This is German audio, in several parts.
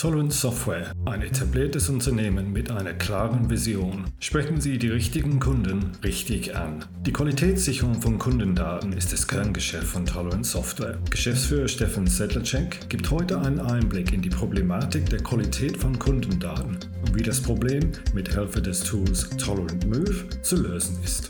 Tolerance Software, ein etabliertes Unternehmen mit einer klaren Vision. Sprechen Sie die richtigen Kunden richtig an. Die Qualitätssicherung von Kundendaten ist das Kerngeschäft von Tolerance Software. Geschäftsführer Stefan Sedlacek gibt heute einen Einblick in die Problematik der Qualität von Kundendaten und wie das Problem mit Hilfe des Tools Tolerant Move zu lösen ist.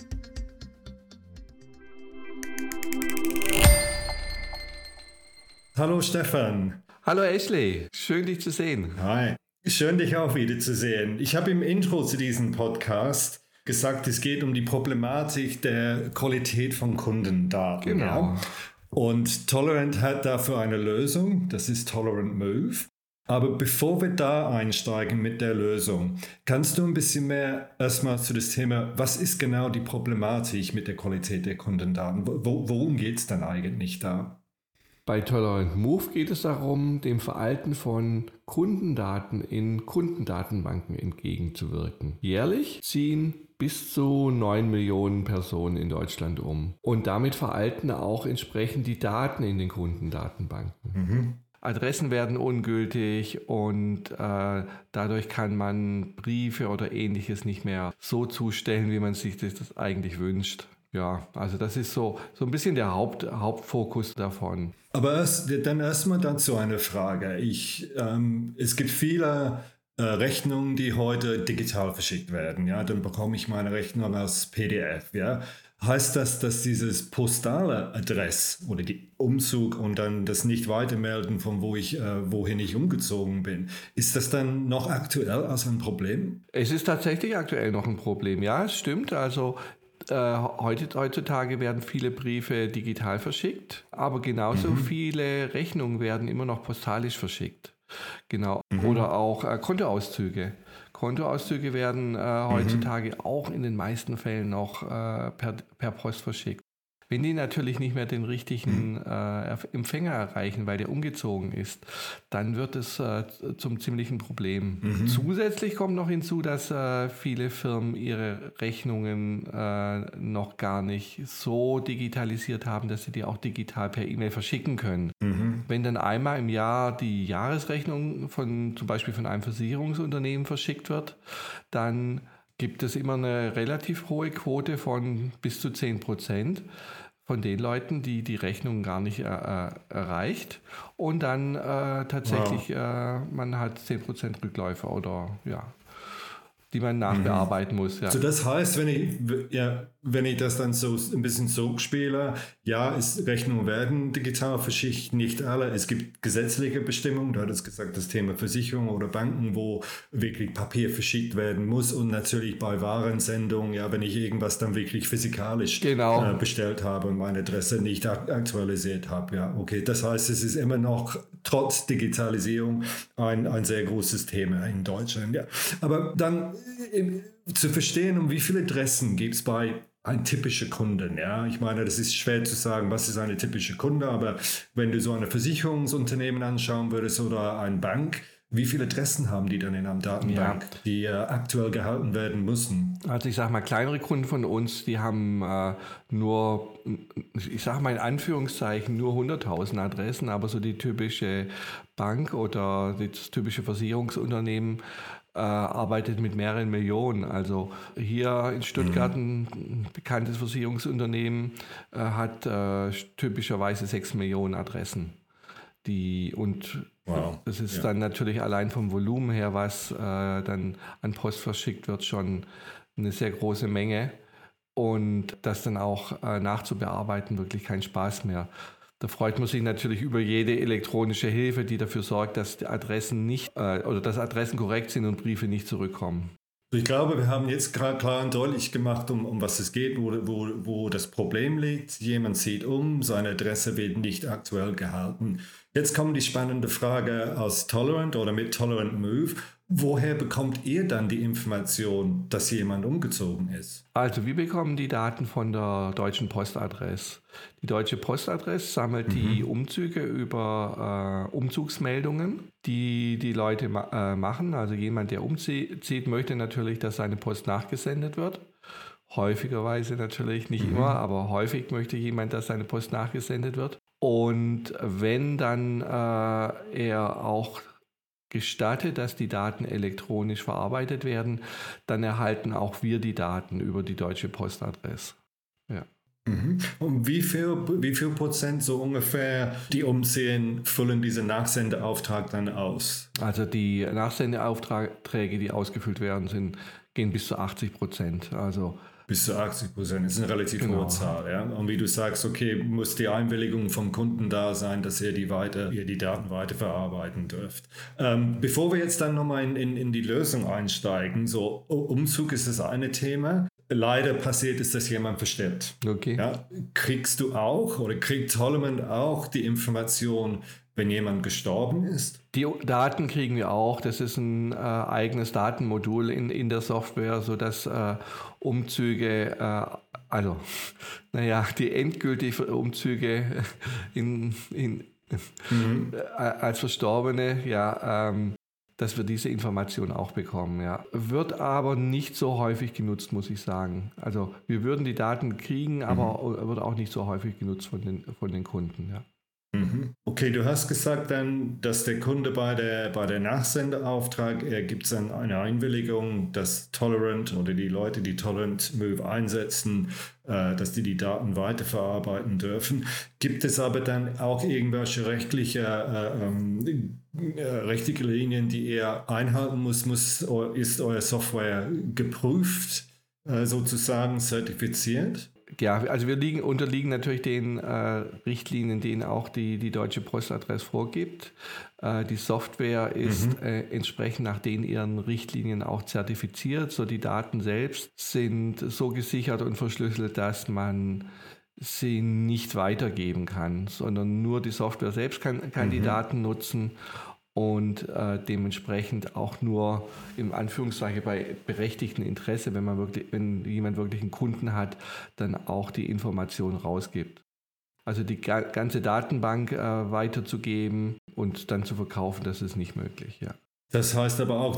Hallo Stefan. Hallo Ashley, schön dich zu sehen. Hi, schön dich auch wieder zu sehen. Ich habe im Intro zu diesem Podcast gesagt, es geht um die Problematik der Qualität von Kundendaten. Genau. Ja? Und Tolerant hat dafür eine Lösung, das ist Tolerant Move. Aber bevor wir da einsteigen mit der Lösung, kannst du ein bisschen mehr erstmal zu das Thema, was ist genau die Problematik mit der Qualität der Kundendaten? Worum geht es dann eigentlich da? Bei Tolerant Move geht es darum, dem Veralten von Kundendaten in Kundendatenbanken entgegenzuwirken. Jährlich ziehen bis zu 9 Millionen Personen in Deutschland um. Und damit veralten auch entsprechend die Daten in den Kundendatenbanken. Adressen werden ungültig und dadurch kann man Briefe oder Ähnliches nicht mehr so zustellen, wie man sich das eigentlich wünscht. Ja, also das ist so ein bisschen der Hauptfokus davon. Aber erstmal dazu eine Frage. Es gibt viele Rechnungen, die heute digital verschickt werden. Ja, dann bekomme ich meine Rechnung als PDF. Ja, heißt das, dass dieses postale Adress oder die Umzug und dann das nicht weitermelden von wohin ich umgezogen bin, ist das dann noch aktuell als ein Problem? Es ist tatsächlich aktuell noch ein Problem. Ja, es stimmt. Also heutzutage werden viele Briefe digital verschickt, aber genauso viele Rechnungen werden immer noch postalisch verschickt. Genau. Oder auch Kontoauszüge. Kontoauszüge werden heutzutage auch in den meisten Fällen noch per Post verschickt. Wenn die natürlich nicht mehr den richtigen Empfänger erreichen, weil der umgezogen ist, dann wird es zum ziemlichen Problem. Zusätzlich kommt noch hinzu, dass viele Firmen ihre Rechnungen noch gar nicht so digitalisiert haben, dass sie die auch digital per E-Mail verschicken können. Wenn dann einmal im Jahr die Jahresrechnung zum Beispiel von einem Versicherungsunternehmen verschickt wird, dann gibt es immer eine relativ hohe Quote von bis zu 10% von den Leuten, die Rechnung gar nicht erreicht und dann tatsächlich man hat 10% Rückläufe oder die man nachbearbeiten muss. Ja. So, das heißt, wenn ich das dann so ein bisschen so spiele, Rechnungen werden digital verschickt, nicht alle. Es gibt gesetzliche Bestimmungen, du hattest gesagt, das Thema Versicherung oder Banken, wo wirklich Papier verschickt werden muss und natürlich bei Warensendung, wenn ich irgendwas dann wirklich physikalisch bestellt habe und meine Adresse nicht aktualisiert habe. Ja, okay. Das heißt, es ist immer noch trotz Digitalisierung ein sehr großes Thema in Deutschland. Ja. Aber dann zu verstehen, um wie viele Adressen gibt es bei einem typischen Kunden. Ja? Ich meine, das ist schwer zu sagen, was ist eine typische Kunde, aber wenn du so ein Versicherungsunternehmen anschauen würdest oder eine Bank, wie viele Adressen haben die dann in einer Datenbank, die aktuell gehalten werden müssen? Also ich sage mal, kleinere Kunden von uns, die haben nur, ich sage mal in Anführungszeichen, nur 100.000 Adressen, aber so die typische Bank oder das typische Versicherungsunternehmen arbeitet mit mehreren Millionen. Also hier in Stuttgart ein bekanntes Versicherungsunternehmen hat typischerweise 6 Millionen Adressen. Das ist dann natürlich allein vom Volumen her, was dann an Post verschickt wird, schon eine sehr große Menge. Und das dann auch nachzubearbeiten, wirklich kein Spaß mehr. Da freut man sich natürlich über jede elektronische Hilfe, die dafür sorgt, dass die Adressen dass Adressen korrekt sind und Briefe nicht zurückkommen. Ich glaube, wir haben jetzt klar und deutlich gemacht, um was es geht, wo das Problem liegt. Jemand zieht seine Adresse wird nicht aktuell gehalten. Jetzt kommt die spannende Frage aus Tolerant oder mit Tolerant Move. Woher bekommt ihr dann die Information, dass jemand umgezogen ist? Also wir bekommen die Daten von der Deutschen Postadresse. Die Deutsche Postadresse sammelt die Umzüge über Umzugsmeldungen, die Leute machen. Also jemand, der umzieht, möchte natürlich, dass seine Post nachgesendet wird. Häufigerweise natürlich, nicht immer, aber häufig möchte jemand, dass seine Post nachgesendet wird. Und wenn dann er auch gestattet, dass die Daten elektronisch verarbeitet werden, dann erhalten auch wir die Daten über die Deutsche Postadresse. Ja. Und wie viel Prozent so ungefähr, die umziehen, füllen diesen Nachsendeauftrag dann aus? Also die Nachsendeaufträge, die ausgefüllt werden, gehen bis zu 80%. Also bis zu 80%. Das ist eine relativ hohe Zahl. Ja? Und wie du sagst, okay, muss die Einwilligung vom Kunden da sein, dass ihr die Daten weiterverarbeiten dürft. Bevor wir jetzt dann nochmal in die Lösung einsteigen, so Umzug ist das eine Thema. Leider passiert es, dass jemand verstirbt. Okay. Ja? Kriegst du auch oder kriegt Holloman auch die Information, wenn jemand gestorben ist? Die Daten kriegen wir auch. Das ist ein eigenes Datenmodul in der Software, sodass Umzüge, die endgültigen Umzüge als Verstorbene, dass wir diese Information auch bekommen. Ja. Wird aber nicht so häufig genutzt, muss ich sagen. Also wir würden die Daten kriegen, aber wird auch nicht so häufig genutzt von den Kunden. Ja. Okay, du hast gesagt dann, dass der Kunde bei der Nachsendeauftrag, er gibt dann eine Einwilligung, dass Tolerant oder die Leute, die Tolerant Move einsetzen, dass die Daten weiterverarbeiten dürfen. Gibt es aber dann auch irgendwelche rechtliche Linien, die er einhalten muss? Ist eure Software geprüft, sozusagen zertifiziert? Ja, also wir unterliegen natürlich den Richtlinien, denen auch die Deutsche Postadresse vorgibt. Die Software ist entsprechend nach ihren Richtlinien auch zertifiziert. So die Daten selbst sind so gesichert und verschlüsselt, dass man sie nicht weitergeben kann, sondern nur die Software selbst kann die Daten nutzen. Und dementsprechend auch nur im Anführungszeichen bei berechtigtem Interesse, wenn jemand wirklich einen Kunden hat, dann auch die Information rausgibt. Also die ganze Datenbank weiterzugeben und dann zu verkaufen, das ist nicht möglich. Ja. Das heißt aber auch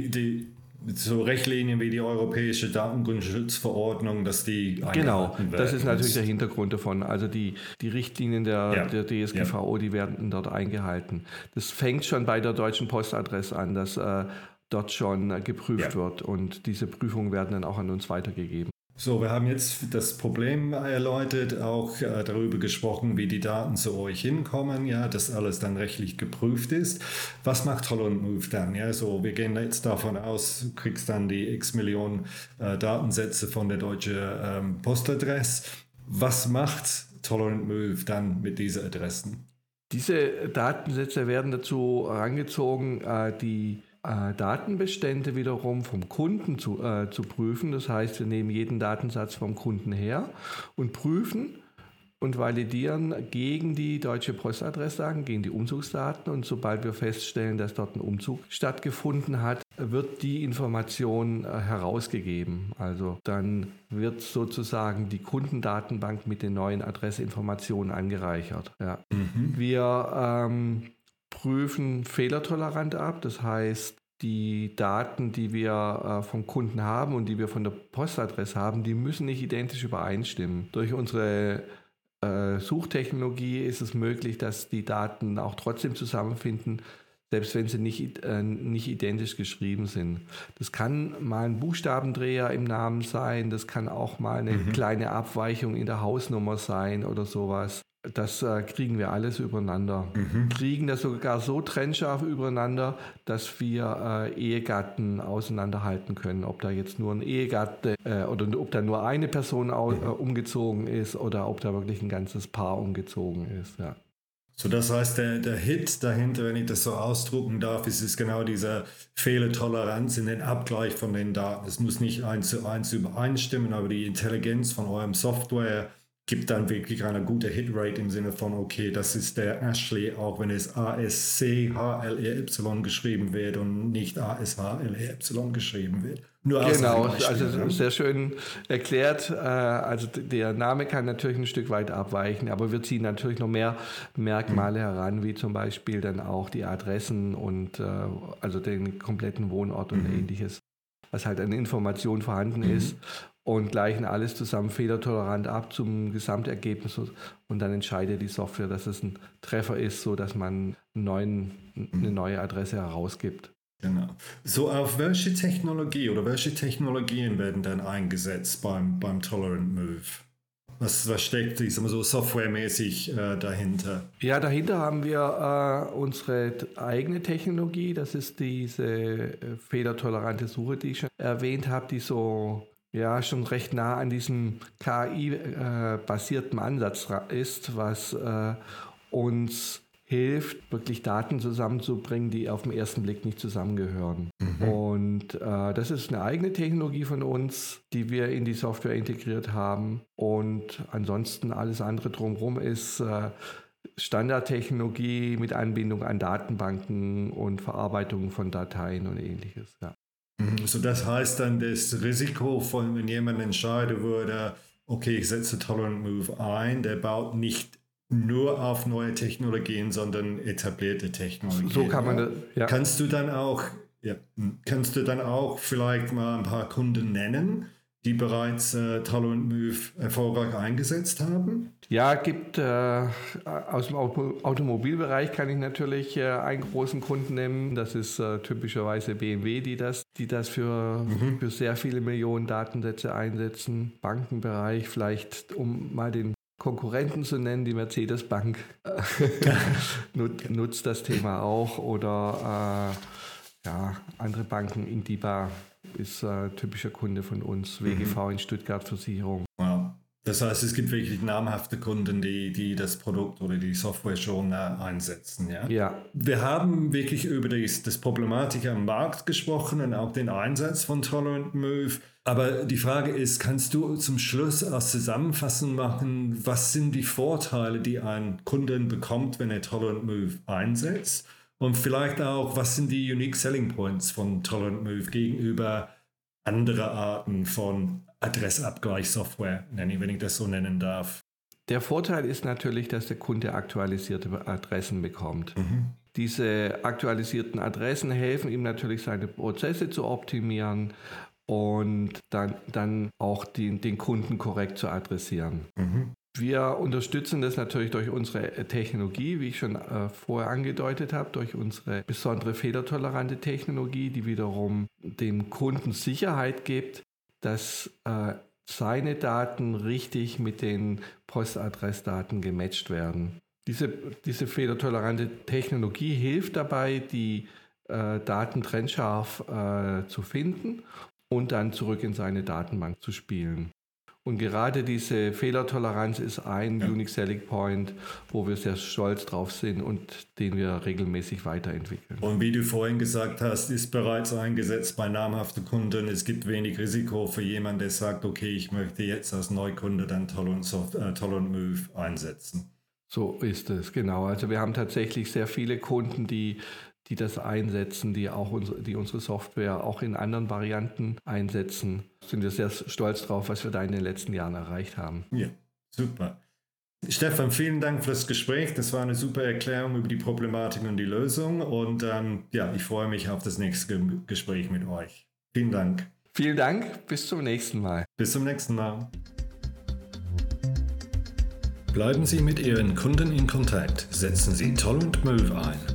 so Richtlinien wie die Europäische Datenschutzverordnung, dass die genau, das ist natürlich der Hintergrund davon. Also die Richtlinien der DSGVO, die werden dort eingehalten. Das fängt schon bei der Deutschen Postadresse an, dass dort schon geprüft wird und diese Prüfungen werden dann auch an uns weitergegeben. So, wir haben jetzt das Problem erläutert, auch darüber gesprochen, wie die Daten zu euch hinkommen, dass alles dann rechtlich geprüft ist. Was macht Tolerant Move dann? Ja, so, wir gehen jetzt davon aus, du kriegst dann die x Millionen Datensätze von der Deutschen Postadresse. Was macht Tolerant Move dann mit diesen Adressen? Diese Datensätze werden dazu herangezogen, die Datenbestände wiederum vom Kunden zu prüfen. Das heißt, wir nehmen jeden Datensatz vom Kunden her und prüfen und validieren gegen die Deutsche Postadresse, gegen die Umzugsdaten. Und sobald wir feststellen, dass dort ein Umzug stattgefunden hat, wird die Information herausgegeben. Also dann wird sozusagen die Kundendatenbank mit den neuen Adressinformationen angereichert. Ja. Wir prüfen fehlertolerant ab. Das heißt, die Daten, die wir vom Kunden haben und die wir von der Postadresse haben, die müssen nicht identisch übereinstimmen. Durch unsere Suchtechnologie ist es möglich, dass die Daten auch trotzdem zusammenfinden, selbst wenn sie nicht identisch geschrieben sind. Das kann mal ein Buchstabendreher im Namen sein, das kann auch mal eine kleine Abweichung in der Hausnummer sein oder sowas. Das kriegen wir alles übereinander. Kriegen das sogar so trennscharf übereinander, dass wir Ehegatten auseinanderhalten können, ob da jetzt nur ein Ehegatte oder ob da nur eine Person umgezogen ist oder ob da wirklich ein ganzes Paar umgezogen ist. Ja. So, das heißt, der Hit dahinter, wenn ich das so ausdrucken darf, ist genau diese Fehlertoleranz in den Abgleich von den Daten. Es muss nicht 1:1 übereinstimmen, aber die Intelligenz von eurem Software gibt dann wirklich eine gute Hitrate im Sinne von, okay, das ist der Ashley, auch wenn es ASCHLEY geschrieben wird und nicht ASHLEY geschrieben wird. Genau, also sehr schön erklärt. Also der Name kann natürlich ein Stück weit abweichen, aber wir ziehen natürlich noch mehr Merkmale heran, wie zum Beispiel dann auch die Adressen und also den kompletten Wohnort und ähnliches, was halt an Informationen vorhanden ist. und gleichen alles zusammen fehlertolerant ab zum Gesamtergebnis und dann entscheidet die Software, dass es ein Treffer ist, sodass man eine neue Adresse herausgibt. Genau. So, auf welche Technologie oder welche Technologien werden dann eingesetzt beim Tolerant Move? Was steckt, ich sag mal so, softwaremäßig dahinter? Ja, dahinter haben wir unsere eigene Technologie. Das ist diese fehlertolerante Suche, die ich schon erwähnt habe, die so schon recht nah an diesem KI-basierten Ansatz ist, was uns hilft, wirklich Daten zusammenzubringen, die auf den ersten Blick nicht zusammengehören. Und das ist eine eigene Technologie von uns, die wir in die Software integriert haben. Und ansonsten alles andere drumherum ist Standardtechnologie mit Anbindung an Datenbanken und Verarbeitung von Dateien und ähnliches. Ja. So, das heißt dann, das Risiko von, wenn jemand entscheiden würde, okay, ich setze Tolerant Move ein, der baut nicht nur auf neue Technologien, sondern etablierte Technologien. So kann man das, ja. Kannst du dann auch vielleicht mal ein paar Kunden nennen, die bereits Tolerant Move erfolgreich eingesetzt haben? Ja, gibt aus dem Automobilbereich kann ich natürlich einen großen Kunden nennen. Das ist typischerweise BMW, die das für sehr viele Millionen Datensätze einsetzen. Bankenbereich, vielleicht um mal den Konkurrenten zu nennen, die Mercedes-Bank nutzt das Thema auch oder andere Banken, Indiba ist typischer Kunde von uns, WGV in Stuttgart Versicherung. Wow. Das heißt, es gibt wirklich namhafte Kunden, die das Produkt oder die Software schon einsetzen. Ja? Ja. Wir haben wirklich über das Problematik am Markt gesprochen und auch den Einsatz von Tolerant Move. Aber die Frage ist, kannst du zum Schluss als Zusammenfassung machen, was sind die Vorteile, die ein Kunden bekommt, wenn er Tolerant Move einsetzt? Und vielleicht auch, was sind die Unique Selling Points von Tolerant Move gegenüber anderen Arten von Adressabgleichssoftware, wenn ich das so nennen darf? Der Vorteil ist natürlich, dass der Kunde aktualisierte Adressen bekommt. Diese aktualisierten Adressen helfen ihm natürlich, seine Prozesse zu optimieren und dann auch den Kunden korrekt zu adressieren. Wir unterstützen das natürlich durch unsere Technologie, wie ich schon vorher angedeutet habe, durch unsere besondere fehlertolerante Technologie, die wiederum dem Kunden Sicherheit gibt, dass seine Daten richtig mit den Postadressdaten gematcht werden. Diese fehlertolerante Technologie hilft dabei, die Daten trennscharf zu finden und dann zurück in seine Datenbank zu spielen. Und gerade diese Fehlertoleranz ist ein Unique Selling Point, wo wir sehr stolz drauf sind und den wir regelmäßig weiterentwickeln. Und wie du vorhin gesagt hast, ist bereits eingesetzt bei namhaften Kunden. Es gibt wenig Risiko für jemanden, der sagt, okay, ich möchte jetzt als Neukunde dann Tolerant Move einsetzen. So ist es, genau. Also wir haben tatsächlich sehr viele Kunden, die das einsetzen, die unsere Software auch in anderen Varianten einsetzen. Sind wir sehr stolz drauf, was wir da in den letzten Jahren erreicht haben. Ja, super. Stefan, vielen Dank für das Gespräch. Das war eine super Erklärung über die Problematik und die Lösung. Und ich freue mich auf das nächste Gespräch mit euch. Vielen Dank. Vielen Dank. Bis zum nächsten Mal. Bis zum nächsten Mal. Bleiben Sie mit Ihren Kunden in Kontakt. Setzen Sie Tolerant Move ein.